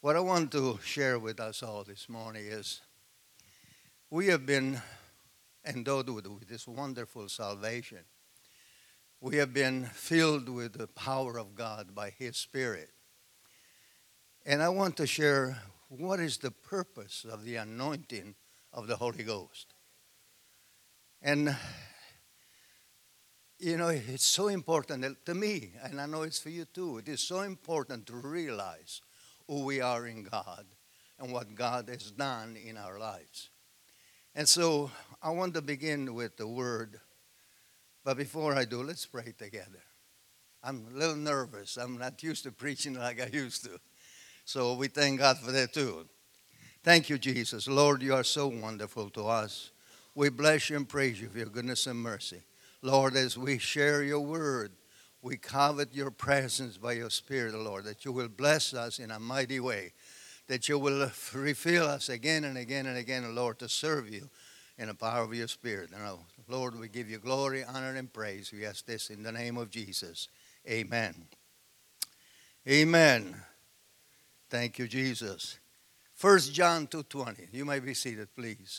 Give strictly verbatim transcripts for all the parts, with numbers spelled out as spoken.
What I want to share with us all this morning is we have been endowed with, with this wonderful salvation. We have been filled with the power of God by His Spirit. And I want to share what is the purpose of the anointing of the Holy Ghost. And, you know, it's so important to me, and I know it's for you too. It is so important to realize who we are in God and what God has done in our lives. And so I want to begin with the word. But before I do, let's pray together. I'm a little nervous. I'm not used to preaching like I used to. So we thank God for that too. Thank you, Jesus. Lord, you are so wonderful to us. We bless you and praise you for your goodness and mercy. Lord, as we share your word, we covet your presence by your Spirit, Lord, that you will bless us in a mighty way, that you will refill us again and again and again, Lord, to serve you in the power of your Spirit. And Lord, we give you glory, honor, and praise. We ask this in the name of Jesus. Amen. Amen. Thank you, Jesus. First John two twenty. You may be seated, please.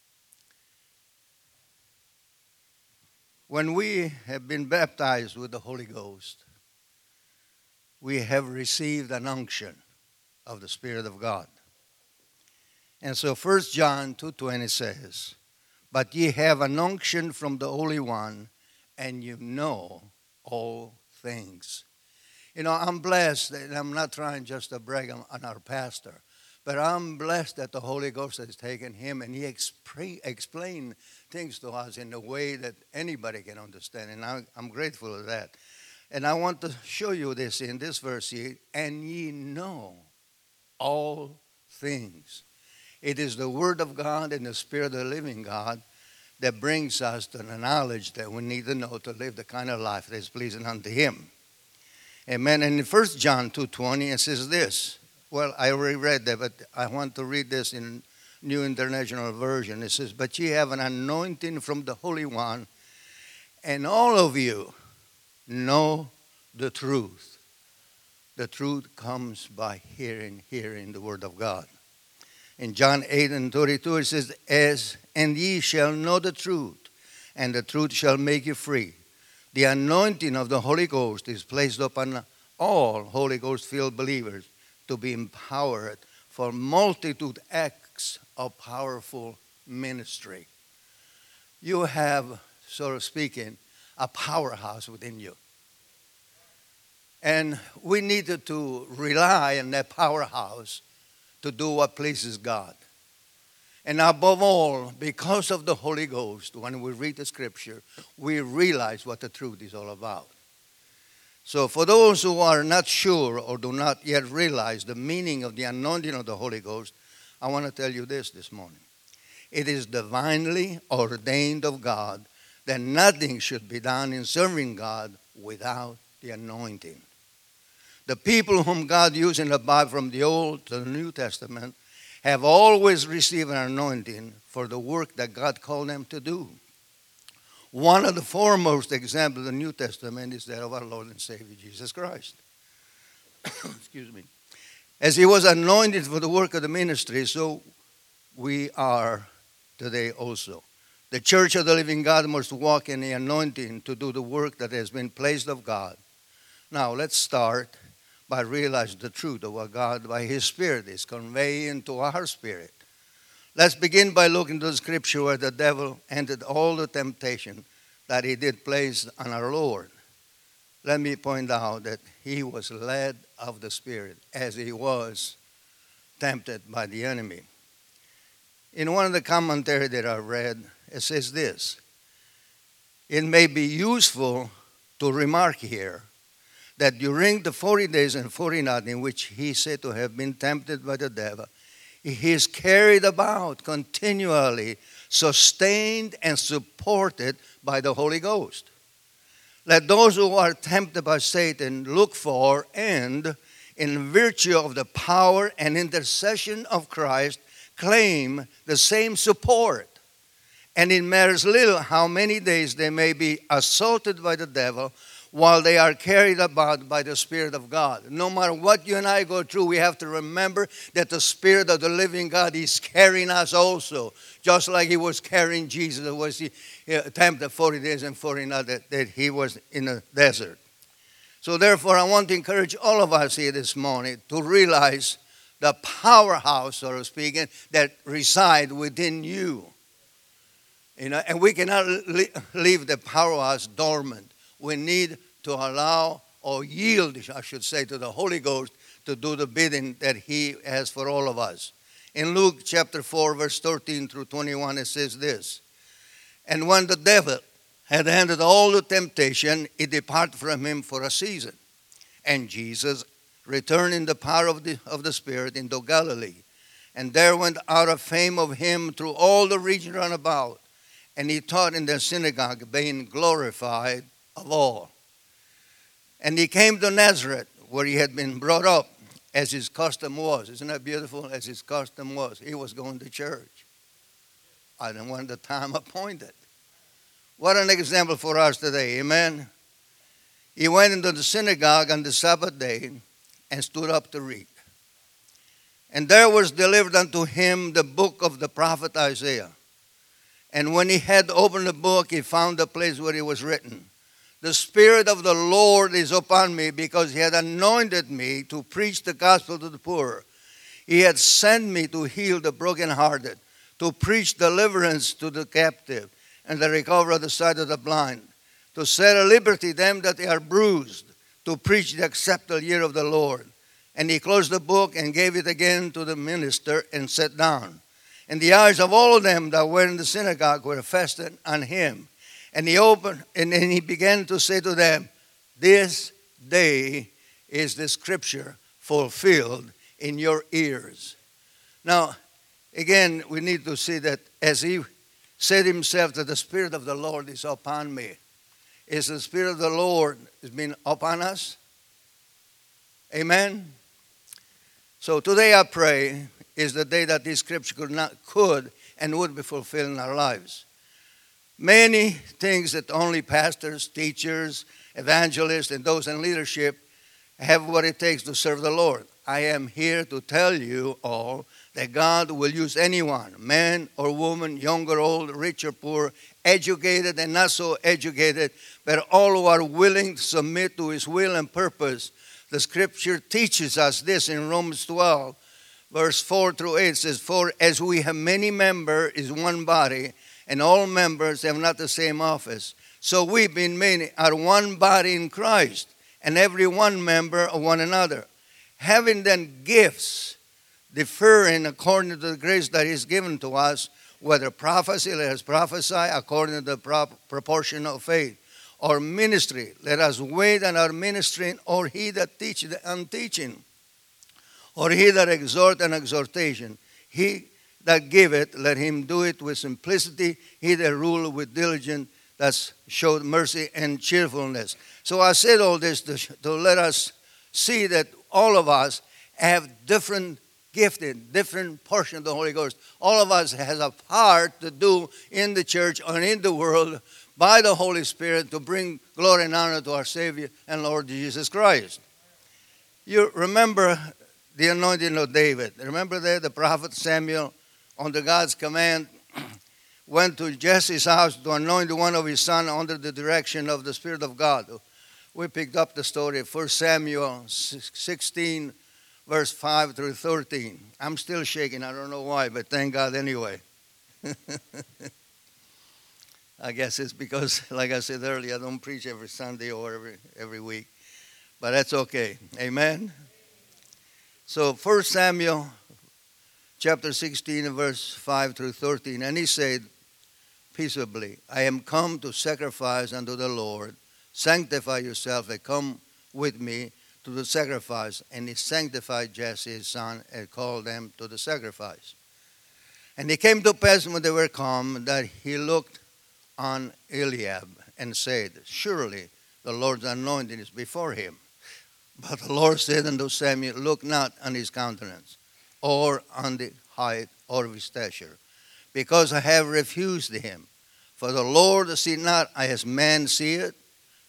When we have been baptized with the Holy Ghost, we have received an unction of the Spirit of God. And so First John two twenty says, "But ye have an unction from the Holy One, and you know all things." You know, I'm blessed, and I'm not trying just to brag on, on our pastor, but I'm blessed that the Holy Ghost has taken him, and he expre- explained things to us in a way that anybody can understand, and I, I'm grateful for that. And I want to show you this in this verse here, "And ye know all things." It is the Word of God and the Spirit of the living God that brings us to the knowledge that we need to know to live the kind of life that is pleasing unto Him. Amen. And in First John two twenty, it says this. Well, I already read that, but I want to read this in New International Version. It says, "But ye have an anointing from the Holy One, and all of you know the truth." The truth comes by hearing, hearing the Word of God. In John eight and thirty-two, it says, As, "And ye shall know the truth, and the truth shall make you free." The anointing of the Holy Ghost is placed upon all Holy Ghost-filled believers to be empowered for multitude acts of powerful ministry. You have, so to speaking, a powerhouse within you. And we needed to rely on that powerhouse to do what pleases God. And above all, because of the Holy Ghost, when we read the Scripture, we realize what the truth is all about. So for those who are not sure or do not yet realize the meaning of the anointing of the Holy Ghost, I want to tell you this this morning. It is divinely ordained of God that nothing should be done in serving God without the anointing. The people whom God used in the Bible from the Old to the New Testament have always received an anointing for the work that God called them to do. One of the foremost examples of the New Testament is that of our Lord and Savior, Jesus Christ. Excuse me. As He was anointed for the work of the ministry, so we are today also. The church of the living God must walk in the anointing to do the work that has been placed of God. Now, let's start by realizing the truth of what God, by His Spirit, is conveying to our spirit. Let's begin by looking to the Scripture where the devil ended all the temptation that he did place on our Lord. Let me point out that he was led of the Spirit as he was tempted by the enemy. In one of the commentaries that I read, it says this: "It may be useful to remark here that during the forty days and forty nights in which he said to have been tempted by the devil, he is carried about continually, sustained and supported by the Holy Ghost. Let those who are tempted by Satan look for and, in virtue of the power and intercession of Christ, claim the same support. And it matters little how many days they may be assaulted by the devil, while they are carried about by the Spirit of God. No matter what you and I go through, we have to remember that the Spirit of the living God is carrying us also, just like He was carrying Jesus. It was He tempted forty days and forty nights that, that He was in the desert. So therefore, I want to encourage all of us here this morning to realize the powerhouse, so to speak, that reside within you. You know, and we cannot leave the powerhouse dormant. We need to allow or yield, I should say, to the Holy Ghost to do the bidding that He has for all of us. In Luke chapter four, verse thirteen through twenty-one, it says this: "And when the devil had ended all the temptation, it departed from him for a season. And Jesus returned in the power of the, of the Spirit into Galilee. And there went out a fame of him through all the region round about. And he taught in the synagogue, being glorified of all. And he came to Nazareth, where he had been brought up, as his custom was." Isn't that beautiful? As his custom was. He was going to church. I didn't want the time appointed. What an example for us today. Amen. He went into the synagogue on the Sabbath day and stood up to read. And there was delivered unto him the book of the prophet Isaiah. And when he had opened the book, he found the place where it was written, "The Spirit of the Lord is upon me, because He had anointed me to preach the gospel to the poor. He had sent me to heal the brokenhearted, to preach deliverance to the captive, and the recovery of the sight of the blind, to set at liberty them that are bruised, to preach the acceptable year of the Lord." And he closed the book and gave it again to the minister and sat down. And the eyes of all of them that were in the synagogue were fastened on him. And he opened, and then he began to say to them, "This day is the scripture fulfilled in your ears." Now, again, we need to see that as he said himself that the Spirit of the Lord is upon me. Is the Spirit of the Lord has been upon us? Amen? So today I pray is the day that this scripture could, not, could and would be fulfilled in our lives. Many things that only pastors, teachers, evangelists, and those in leadership have what it takes to serve the Lord. I am here to tell you all that God will use anyone, man or woman, young or old, rich or poor, educated and not so educated, but all who are willing to submit to His will and purpose. The scripture teaches us this in Romans twelve, verse four through eight. It says, "For as we have many members is one body, and all members have not the same office, so we being many are one body in Christ, and every one member of one another. Having then gifts differing according to the grace that is given to us, whether prophecy, let us prophesy according to the prop- proportion of faith, or ministry, let us wait on our ministering, or he that teacheth and teaching, or he that exhort and exhortation. He that giveth, let him do it with simplicity. He that ruleth with diligence, that showed mercy and cheerfulness." So I said all this to, to let us see that all of us have different gifted, different portion of the Holy Ghost. All of us has a part to do in the church or in the world by the Holy Spirit to bring glory and honor to our Savior and Lord Jesus Christ. You remember the anointing of David. Remember that the prophet Samuel, under God's command, went to Jesse's house to anoint one of his sons under the direction of the Spirit of God. We picked up the story of First Samuel sixteen, verse five through thirteen. I'm still shaking. I don't know why, but thank God anyway. I guess it's because, like I said earlier, I don't preach every Sunday or every, every week. But that's okay. Amen? So First Samuel chapter sixteen, verse five through thirteen. "And he said, peaceably, I am come to sacrifice unto the Lord. Sanctify yourself and come with me to the sacrifice. And he sanctified Jesse his son and called them to the sacrifice. And it came to pass when they were come that he looked on Eliab and said, Surely the Lord's anointing is before him. But the Lord said unto Samuel, Look not on his countenance, or on the height or his stature, because I have refused him. For the Lord see not as man seeth,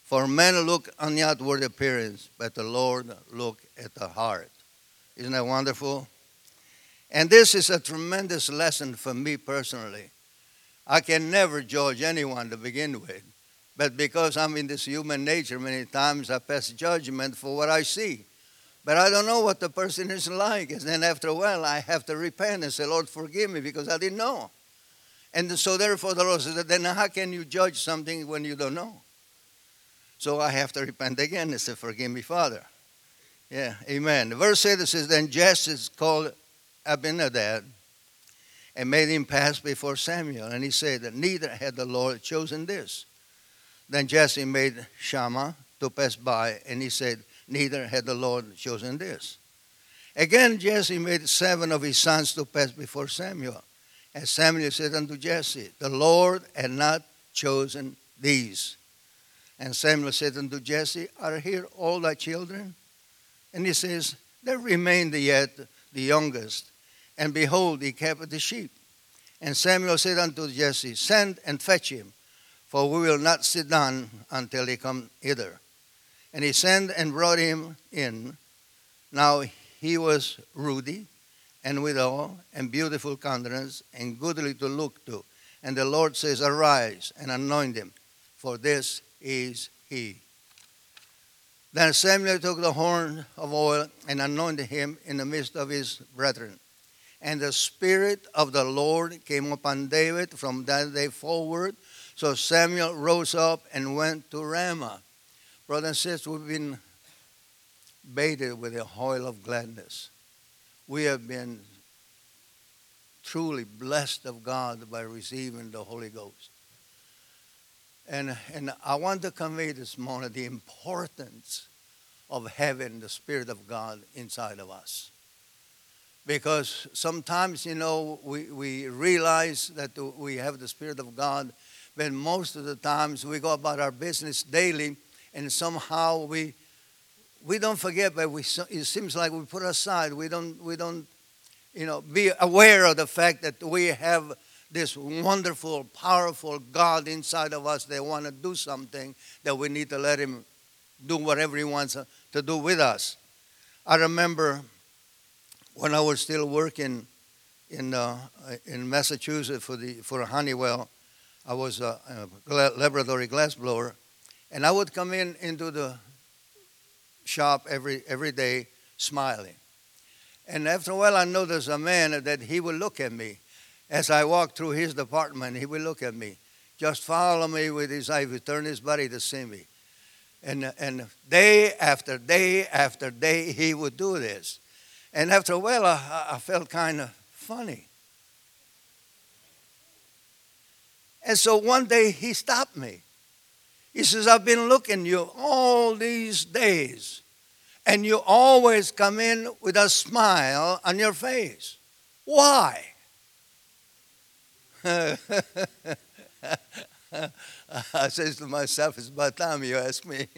For men look on the outward appearance, but the Lord look at the heart. Isn't that wonderful? And this is a tremendous lesson for me personally. I can never judge anyone to begin with. But because I'm in this human nature, many times I pass judgment for what I see. But I don't know what the person is like. And then after a while, I have to repent and say, Lord, forgive me, because I didn't know. And so therefore the Lord says, then how can you judge something when you don't know? So I have to repent again and say, forgive me, Father. Yeah, amen. Verse eight says, then Jesse called Abinadab and made him pass before Samuel. And he said that neither had the Lord chosen this. Then Jesse made Shammah to pass by, and he said, neither had the Lord chosen this. Again, Jesse made seven of his sons to pass before Samuel. And Samuel said unto Jesse, the Lord had not chosen these. And Samuel said unto Jesse, are here all thy children? And he says, there remained yet the youngest. And behold, he kept the sheep. And Samuel said unto Jesse, send and fetch him, for we will not sit down until he come hither. And he sent and brought him in. Now he was ruddy, and withal, and beautiful countenance, and goodly to look to. And the Lord says, arise, and anoint him, for this is he. Then Samuel took the horn of oil, and anointed him in the midst of his brethren. And the Spirit of the Lord came upon David from that day forward. So Samuel rose up and went to Ramah. Brothers and sisters, we've been bathed with the oil of gladness. We have been truly blessed of God by receiving the Holy Ghost. And, and I want to convey this morning the importance of having the Spirit of God inside of us. Because sometimes, you know, we, we realize that we have the Spirit of God, but most of the times we go about our business daily, and somehow we we don't forget, but we, it seems like we put aside. We don't, we don't, you know, be aware of the fact that we have this wonderful, powerful God inside of us that wants to do something, that we need to let him do whatever he wants to do with us. I remember when I was still working in uh, in Massachusetts for the for Honeywell, I was a, a laboratory glassblower, and I would come in into the shop every every day smiling. And after a while, I noticed a man that he would look at me. As I walked through his department, he would look at me, just follow me with his eye, he would turn his body to see me. And, and day after day after day, he would do this. And after a while, I, I felt kind of funny. And so one day, he stopped me. He says, I've been looking at you all these days, and you always come in with a smile on your face. Why? I says to myself, it's about time you ask me.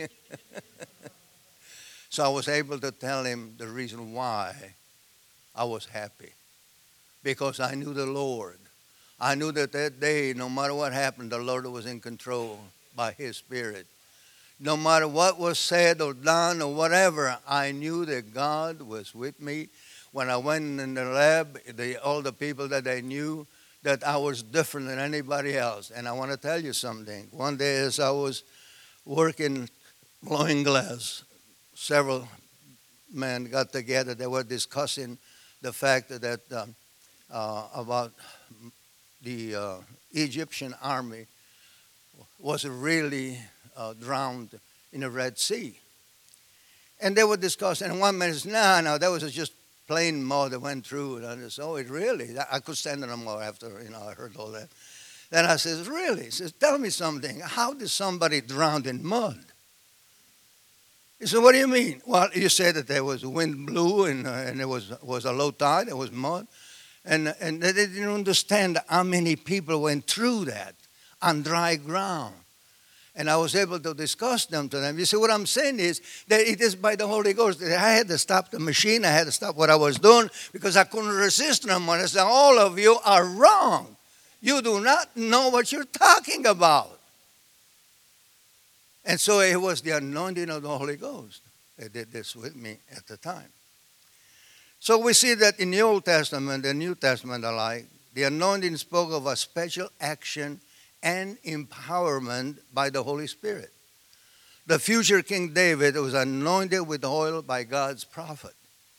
So I was able to tell him the reason why I was happy. Because I knew the Lord. I knew that that day, no matter what happened, the Lord was in control by his Spirit. No matter what was said or done or whatever, I knew that God was with me. When I went in the lab, the, all the people that I knew, that I was different than anybody else. And I want to tell you something. One day as I was working blowing glass, several men got together. They were discussing the fact that um, uh, about the uh, Egyptian army was really uh, drowned in the Red Sea. And they were discussing, and one man says, no, no, that was just plain mud that went through. And I said, oh, it really? I could stand it no more after, you know, I heard all that. Then I says, really? He says, tell me something. How did somebody drown in mud? He said, what do you mean? Well, you said that there was wind blew and, uh, and there was, was a low tide, there was mud. And, and they didn't understand how many people went through that on dry ground. And I was able to discuss them to them. You see, what I'm saying is that it is by the Holy Ghost. I had to stop the machine. I had to stop what I was doing because I couldn't resist them. I said, all of you are wrong. You do not know what you're talking about. And so it was the anointing of the Holy Ghost. They did this with me at the time. So we see that in the Old Testament and New Testament alike, the anointing spoke of a special action and empowerment by the Holy Spirit. The future King David was anointed with oil by God's prophet.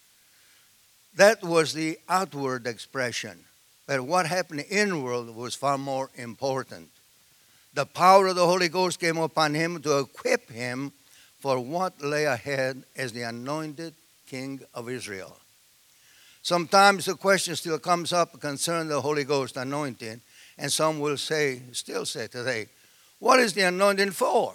That was the outward expression. But what happened inward was far more important. The power of the Holy Ghost came upon him to equip him for what lay ahead as the anointed King of Israel. Sometimes the question still comes up concerning the Holy Ghost anointing, and some will say, still say today, what is the anointing for?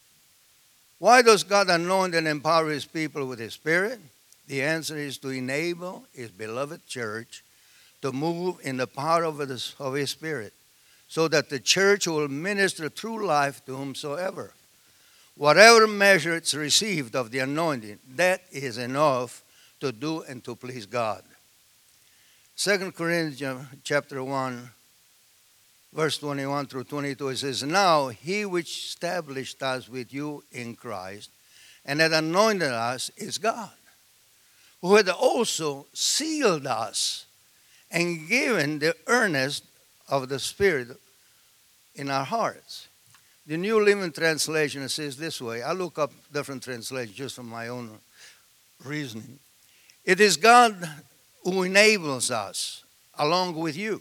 Why does God anoint and empower his people with his Spirit? The answer is to enable his beloved church to move in the power of his, of his Spirit, so that the church will minister true life to whomsoever. Whatever measure it's received of the anointing, that is enough to do and to please God. Second Corinthians chapter one, verse twenty-one through twenty-two, it says, now he which established us with you in Christ and had anointed us is God, who had also sealed us and given the earnest of the Spirit in our hearts. The New Living Translation says this way. I look up different translations just from my own reasoning. It is God who enables us, along with you,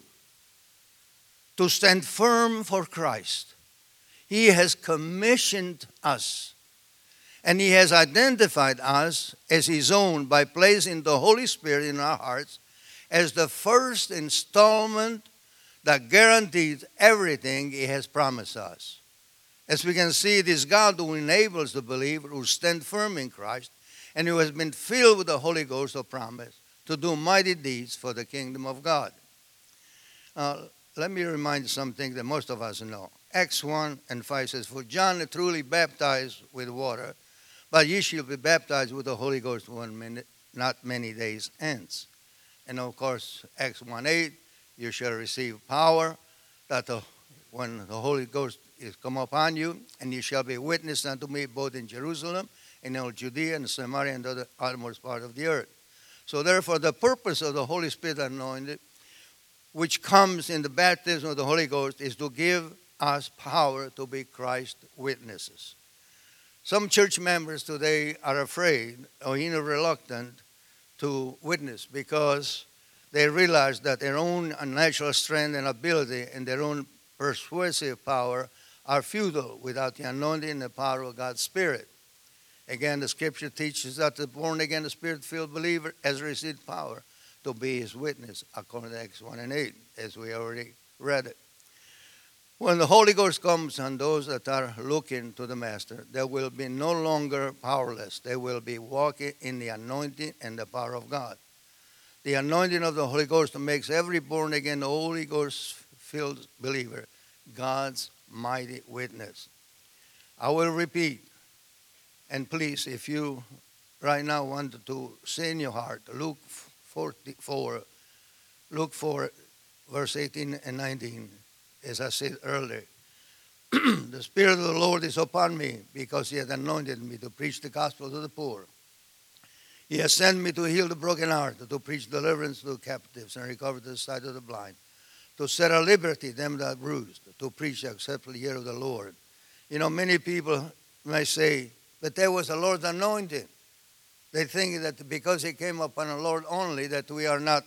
to stand firm for Christ. He has commissioned us, and he has identified us as his own by placing the Holy Spirit in our hearts as the first installment that guarantees everything he has promised us. As we can see, it is God who enables the believer who stand firm in Christ and who has been filled with the Holy Ghost of promise to do mighty deeds for the kingdom of God. Uh, let me remind you something that most of us know. Acts one and five says, for John truly baptized with water, but ye shall be baptized with the Holy Ghost one minute, not many days hence. And of course, Acts one eight, you shall receive power, that the, when the Holy Ghost is come upon you, and you shall be witness unto me both in Jerusalem, and in all Judea and Samaria, and the uttermost part of the earth. So therefore, the purpose of the Holy Spirit anointed, which comes in the baptism of the Holy Ghost, is to give us power to be Christ witnesses. Some church members today are afraid or even reluctant to witness because they realize that their own natural strength and ability and their own persuasive power are futile without the anointing and the power of God's Spirit. Again, the scripture teaches that the born-again, Spirit-filled believer has received power to be his witness, according to Acts one and eight, as we already read it. When the Holy Ghost comes on those that are looking to the Master, they will be no longer powerless. They will be walking in the anointing and the power of God. The anointing of the Holy Ghost makes every born-again, Holy Ghost-filled believer God's mighty witness. I will repeat, and please, if you right now want to say in your heart, Luke forty-four, Luke four, verse eighteen and nineteen, as I said earlier, the Spirit of the Lord is upon me because he has anointed me to preach the gospel to the poor. He has sent me to heal the brokenhearted, to preach deliverance to the captives and recover the sight of the blind, to set at liberty them that are bruised, to preach the acceptable year of the Lord. You know, many people may say, but there was the Lord's anointing. They think that because it came upon the Lord only, that we are not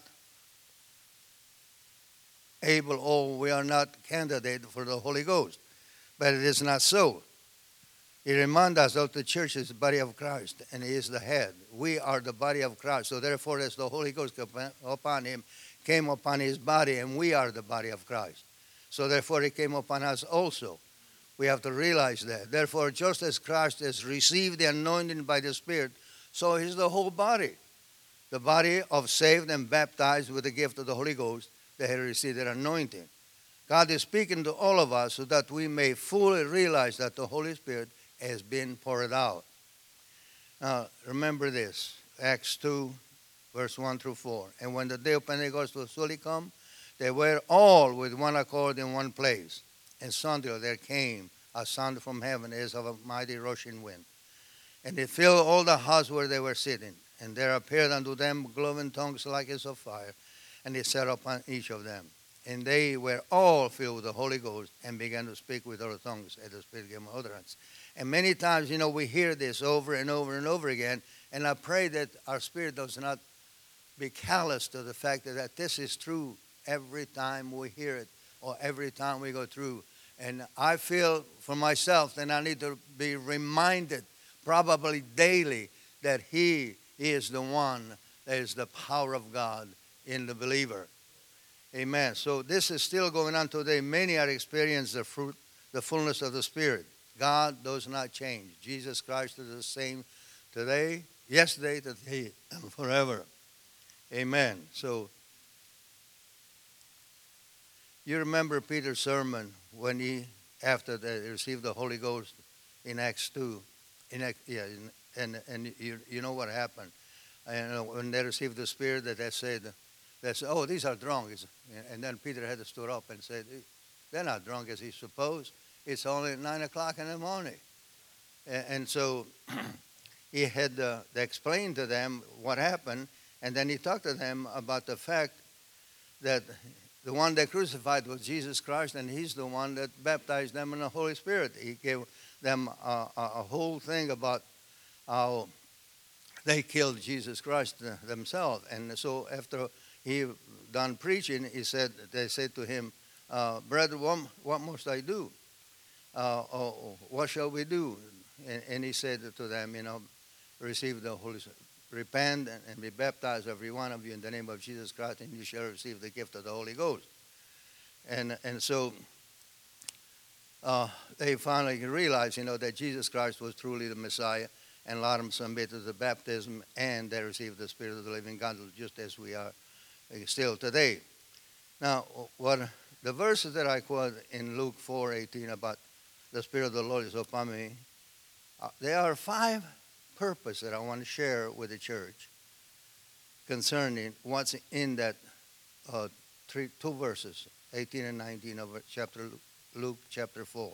able or we are not candidate for the Holy Ghost. But it is not so. He reminds us that the church is the body of Christ and he is the head. We are the body of Christ. So therefore, as the Holy Ghost came upon him, came upon his body, and we are the body of Christ. So therefore, it came upon us also. We have to realize that. Therefore, just as Christ has received the anointing by the Spirit, so is the whole body. The body of saved and baptized with the gift of the Holy Ghost that have received their anointing. God is speaking to all of us so that we may fully realize that the Holy Spirit has been poured out. Now, remember this, Acts two, verse one through four. And when the day of Pentecost was fully come, they were all with one accord in one place. And suddenly there came a sound from heaven as of a mighty rushing wind. And it filled all the house where they were sitting. And there appeared unto them cloven tongues like as of fire, and it sat upon each of them. And they were all filled with the Holy Ghost and began to speak with other tongues as the Spirit gave them utterance. And many times, you know, we hear this over and over and over again. And I pray that our spirit does not be callous to the fact that, that this is true every time we hear it or every time we go through. And I feel for myself that I need to be reminded probably daily that He is the one that is the power of God in the believer. Amen. So this is still going on today. Many are experiencing the fruit, the fullness of the Spirit. God does not change. Jesus Christ is the same today, yesterday, today, and forever. Amen. So you remember Peter's sermon when he, after they received the Holy Ghost in Acts two. In Acts, yeah, in, and and you you know what happened. And when they received the Spirit, that they said, they said, oh, these are drunk. And then Peter had to stood up and said, they're not drunk as he supposed. It's only nine o'clock in the morning. And, and so he had uh, explained to them what happened. And then he talked to them about the fact that the one they crucified was Jesus Christ, and He's the one that baptized them in the Holy Spirit. He gave them a, a, a whole thing about how they killed Jesus Christ themselves. And so after he done preaching, he said, they said to him, uh, brother, what, what must I do? Uh, oh, what shall we do? And, and he said to them, you know, receive the Holy Spirit. Repent and be baptized, every one of you, in the name of Jesus Christ, and you shall receive the gift of the Holy Ghost. And and so uh, they finally realized, you know, that Jesus Christ was truly the Messiah, and allowed them to submit to the baptism, and they received the Spirit of the living God, just as we are still today. Now, what the verses that I quote in Luke four eighteen about the Spirit of the Lord is upon me, uh, there are five purpose that I want to share with the church concerning what's in that uh, three, two verses, eighteen and nineteen of chapter Luke chapter four.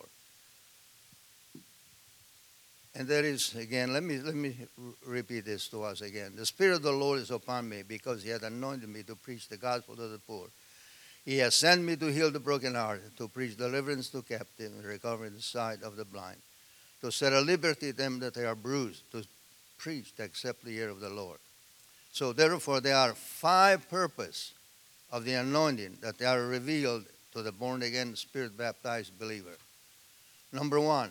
And that is, again, let me let me repeat this to us again. The Spirit of the Lord is upon me because He has anointed me to preach the gospel to the poor. He has sent me to heal the brokenhearted, to preach deliverance to captives, and recovery the sight of the blind, to set at liberty them that they are bruised, to preach to accept the year of the Lord. So therefore there are five purposes of the anointing that they are revealed to the born-again, Spirit-baptized believer. Number one,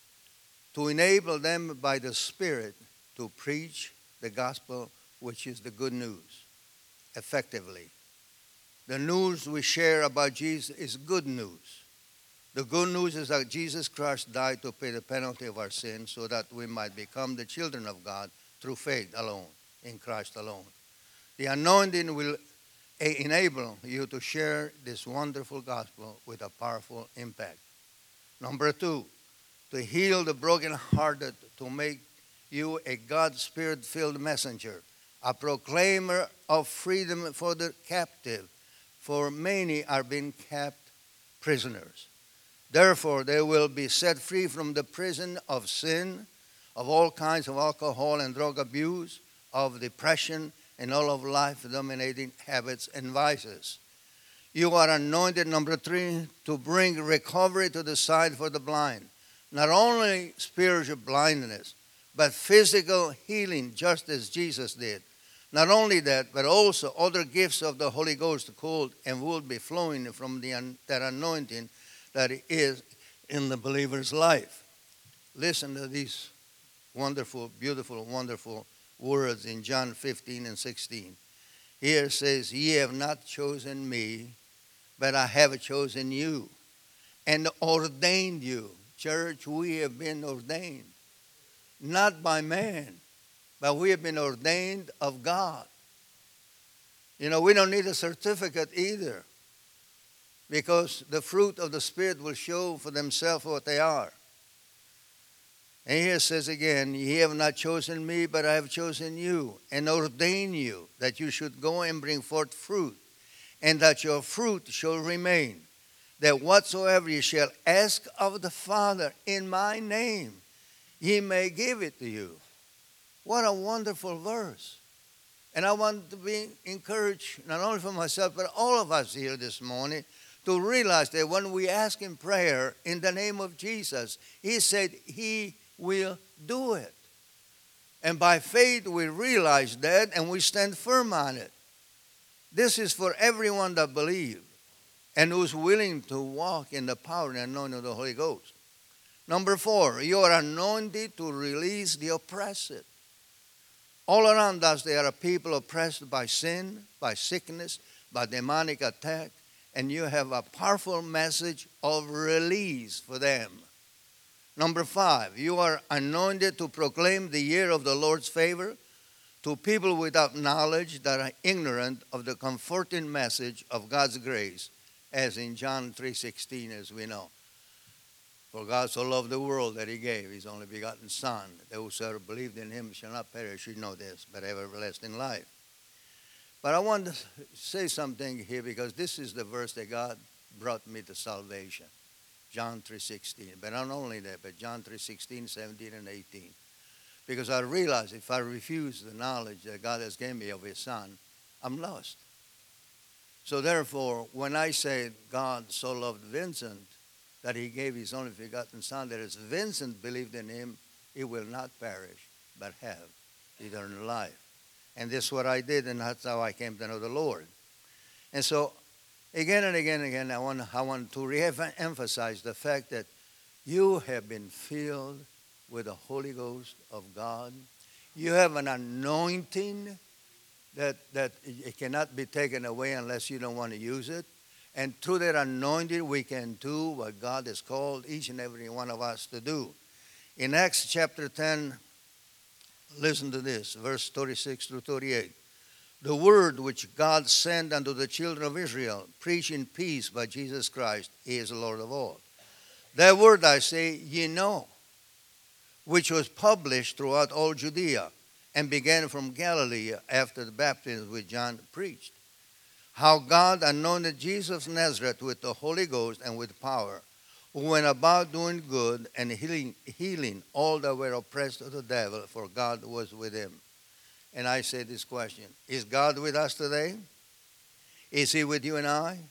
to enable them by the Spirit to preach the gospel, which is the good news, effectively. The news we share about Jesus is good news. The good news is that Jesus Christ died to pay the penalty of our sins so that we might become the children of God through faith alone, in Christ alone. The anointing will enable you to share this wonderful gospel with a powerful impact. Number two, to heal the brokenhearted, to make you a God Spirit-filled messenger, a proclaimer of freedom for the captive, for many are being kept prisoners. Therefore, they will be set free from the prison of sin, of all kinds of alcohol and drug abuse, of depression, and all of life-dominating habits and vices. You are anointed, number three, to bring recovery to the sight for the blind. Not only spiritual blindness, but physical healing, just as Jesus did. Not only that, but also other gifts of the Holy Ghost could and will be flowing from the, that anointing that is in the believer's life. Listen to these wonderful, beautiful, wonderful words in John fifteen and sixteen. Here it says, ye have not chosen me, but I have chosen you and ordained you. Church, we have been ordained, not by man, but we have been ordained of God. You know, we don't need a certificate either, because the fruit of the Spirit will show for themselves what they are. And here it says again, ye have not chosen me, but I have chosen you and ordained you that you should go and bring forth fruit, and that your fruit shall remain, that whatsoever ye shall ask of the Father in my name, he may give it to you. What a wonderful verse. And I want to be encouraged, not only for myself, but all of us here this morning, to realize that when we ask in prayer in the name of Jesus, he said he will do it. And by faith we realize that and we stand firm on it. This is for everyone that believes and who's willing to walk in the power and anointing of the Holy Ghost. Number four, you are anointed to release the oppressed. All around us there are people oppressed by sin, by sickness, by demonic attack, and you have a powerful message of release for them. Number five, you are anointed to proclaim the year of the Lord's favor to people without knowledge that are ignorant of the comforting message of God's grace, as in John three sixteen, as we know. For God so loved the world that he gave his only begotten Son, that whosoever believed in him shall not perish, you know this, but have everlasting life. But I want to say something here, because this is the verse that God brought me to salvation. John three sixteen. But not only that, but John three sixteen, seventeen, and eighteen. Because I realize if I refuse the knowledge that God has given me of his Son, I'm lost. So therefore, when I say God so loved Vincent that he gave his only begotten Son, that as Vincent believed in him, he will not perish, but have eternal life. And this is what I did, and that's how I came to know the Lord. And so, again and again and again, I want, I want to re-emphasize the fact that you have been filled with the Holy Ghost of God. You have an anointing that, that it cannot be taken away unless you don't want to use it. And through that anointing, we can do what God has called each and every one of us to do. In Acts chapter ten, listen to this, verse thirty-six through thirty-eight. The word which God sent unto the children of Israel, preaching peace by Jesus Christ, he is the Lord of all. That word, I say, ye know, which was published throughout all Judea, and began from Galilee after the baptism which John preached. How God anointed Jesus of Nazareth with the Holy Ghost and with power, who went about doing good and healing, healing all that were oppressed of the devil, for God was with him. And I say this question, is God with us today? Is he with you and I?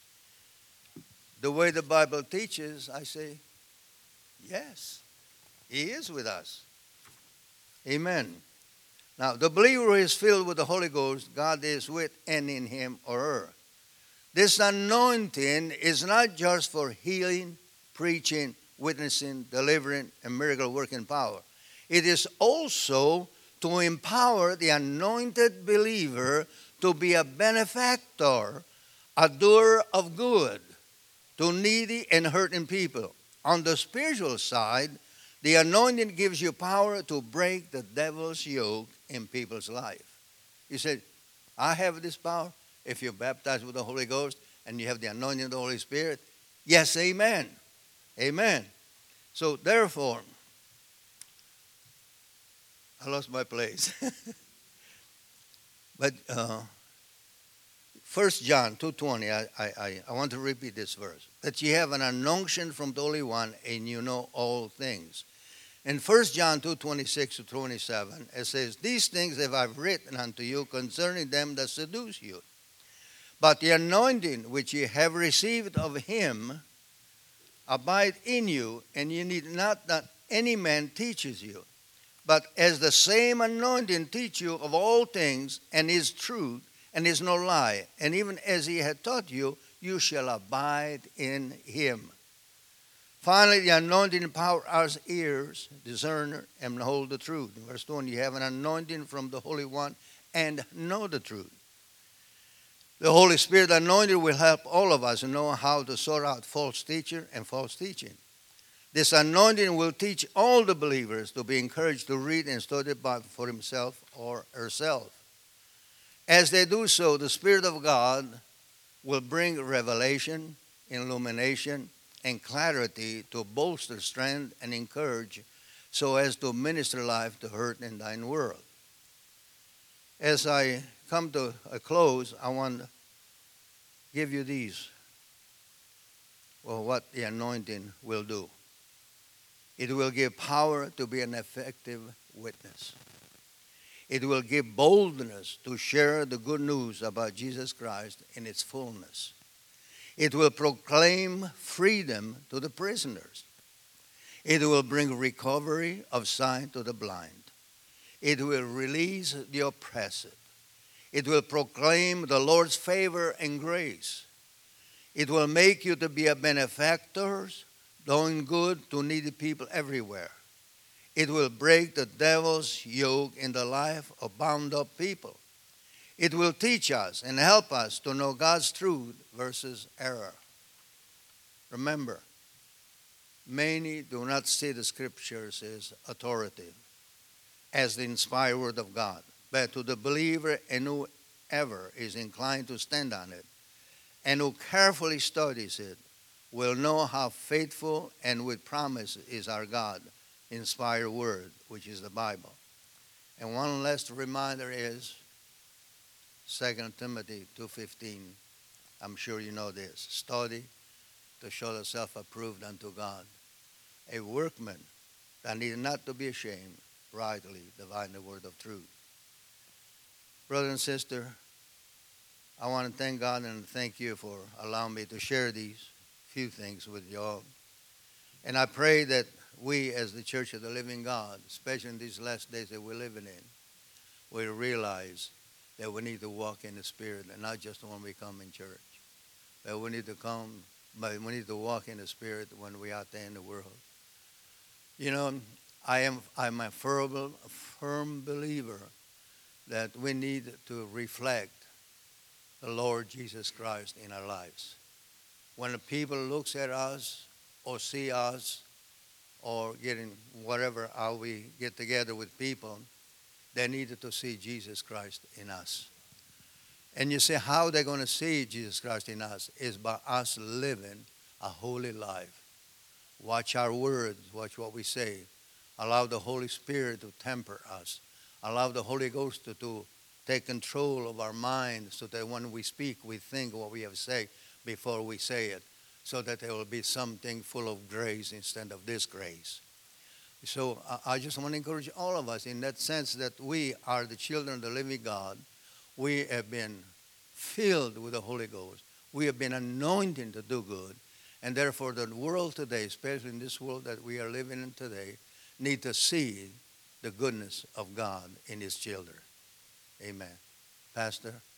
The way the Bible teaches, I say, yes, he is with us. Amen. Now, the believer who is filled with the Holy Ghost, God is with and in him or her. This anointing is not just for healing, preaching, witnessing, delivering, and miracle working power. It is also to empower the anointed believer to be a benefactor, a doer of good to needy and hurting people. On the spiritual side, the anointing gives you power to break the devil's yoke in people's life. You said, I have this power. If you're baptized with the Holy Ghost and you have the anointing of the Holy Spirit, yes, amen. Amen. So therefore, I lost my place. But uh, First John two twenty, I, I, I want to repeat this verse. That ye have an unction from the Holy One, and you know all things. In First John two twenty-six to twenty-seven, it says, these things have I written unto you concerning them that seduce you. But the anointing which ye have received of him abide in you, and ye need not that any man teaches you. But as the same anointing teach you of all things, and is truth, and is no lie, and even as he had taught you, you shall abide in him. Finally, the anointing empower our ears, discern, and hold the truth. In verse twenty, you have an anointing from the Holy One and know the truth. The Holy Spirit anointed will help all of us know how to sort out false teacher and false teaching. This anointing will teach all the believers to be encouraged to read and study the Bible for himself or herself. As they do so, the Spirit of God will bring revelation, illumination, and clarity to bolster strength and encourage so as to minister life to hurt and dying world. As I come to a close, I want to give you these. well, what the anointing will do. It will give power to be an effective witness. It will give boldness to share the good news about Jesus Christ in its fullness. It will proclaim freedom to the prisoners. It will bring recovery of sight to the blind. It will release the oppressed. It will proclaim the Lord's favor and grace. It will make you to be a benefactor, doing good to needy people everywhere. It will break the devil's yoke in the life of bound up people. It will teach us and help us to know God's truth versus error. Remember, many do not see the scriptures as authoritative, as the inspired word of God. But to the believer and whoever is inclined to stand on it and who carefully studies it will know how faithful and with promise is our God inspired word, which is the Bible. And one last reminder is Second Timothy two fifteen. I'm sure you know this. Study to show thyself approved unto God, a workman that need not to be ashamed, rightly divine the word of truth. Brother and sister, I want to thank God and thank you for allowing me to share these few things with you all. And I pray that we as the Church of the Living God, especially in these last days that we're living in, will realize that we need to walk in the Spirit and not just when we come in church. That we need to come, but we need to walk in the Spirit when we're out there in the world. You know, I am I'm a firm, a firm believer that we need to reflect the Lord Jesus Christ in our lives. When the people looks at us or see us or getting whatever, how we get together with people, they needed to see Jesus Christ in us. And you say, how they're going to see Jesus Christ in us is by us living a holy life. Watch our words, watch what we say. Allow the Holy Spirit to temper us. Allow the Holy Ghost to, to take control of our mind so that when we speak, we think what we have to say before we say it, so that there will be something full of grace instead of disgrace. So I just want to encourage all of us in that sense that we are the children of the living God. We have been filled with the Holy Ghost. We have been anointed to do good. And therefore the world today, especially in this world that we are living in today, need to see the goodness of God in his children. Amen. Pastor?